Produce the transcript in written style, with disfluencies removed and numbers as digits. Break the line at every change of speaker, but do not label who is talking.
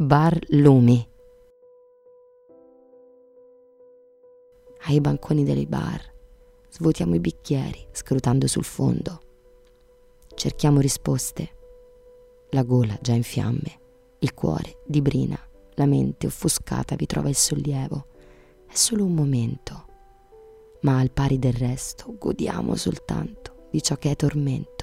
Bar Lumi. Ai banconi dei bar svuotiamo i bicchieri scrutando sul fondo. Cerchiamo risposte. La gola già in fiamme, il cuore dibrina, la mente offuscata vi trova il sollievo. È solo un momento, ma al pari del resto godiamo soltanto di ciò che è tormento.